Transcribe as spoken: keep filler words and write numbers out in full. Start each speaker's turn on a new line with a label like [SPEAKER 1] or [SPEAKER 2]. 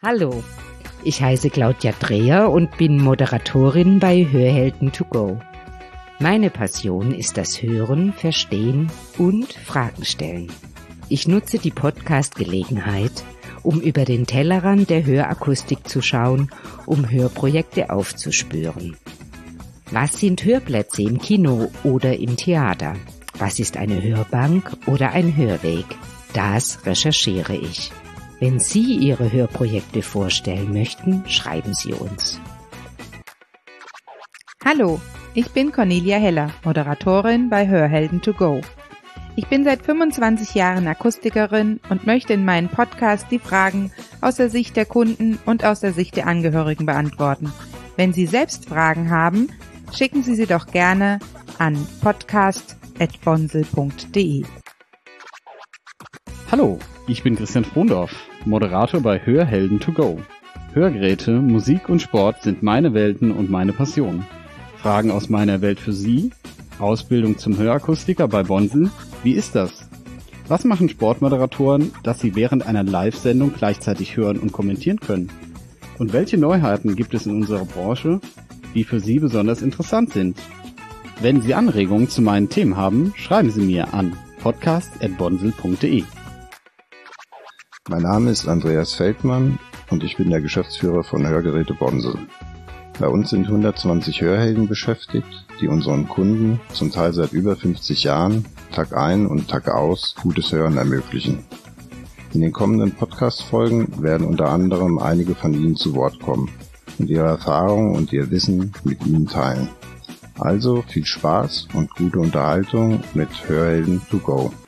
[SPEAKER 1] Hallo, ich heiße Claudia Dreher und bin Moderatorin bei Hörhelden to go. Meine Passion ist das Hören, Verstehen und Fragen stellen. Ich nutze die Podcast-Gelegenheit, um über den Tellerrand der Hörakustik zu schauen, um Hörprojekte aufzuspüren. Was sind Hörplätze im Kino oder im Theater? Was ist eine Hörbank oder ein Hörweg? Das recherchiere ich. Wenn Sie Ihre Hörprojekte vorstellen möchten, schreiben Sie uns.
[SPEAKER 2] Hallo, ich bin Cornelia Heller, Moderatorin bei Hörhelden to go. Ich bin seit fünfundzwanzig Jahren Akustikerin und möchte in meinem Podcast die Fragen aus der Sicht der Kunden und aus der Sicht der Angehörigen beantworten. Wenn Sie selbst Fragen haben, schicken Sie sie doch gerne an podcast at bonsel punkt de.
[SPEAKER 3] Hallo, ich bin Christian Frondorf, Moderator bei Hörhelden to go. Hörgeräte, Musik und Sport sind meine Welten und meine Passion. Fragen aus meiner Welt für Sie, Ausbildung zum Hörakustiker bei Bonsel. Wie ist das? Was machen Sportmoderatoren, dass sie während einer Live-Sendung gleichzeitig hören und kommentieren können? Und welche Neuheiten gibt es in unserer Branche, die für Sie besonders interessant sind? Wenn Sie Anregungen zu meinen Themen haben, schreiben Sie mir an podcast at bonsel punkt de.
[SPEAKER 4] Mein Name ist Andreas Feldmann und ich bin der Geschäftsführer von Hörgeräte Bonsel. Bei uns sind hundertzwanzig Hörhelden beschäftigt, die unseren Kunden, zum Teil seit über fünfzig Jahren, Tag ein und Tag aus, gutes Hören ermöglichen. In den kommenden Podcast-Folgen werden unter anderem einige von Ihnen zu Wort kommen und ihre Erfahrungen und ihr Wissen mit Ihnen teilen. Also viel Spaß und gute Unterhaltung mit Hörhelden to go.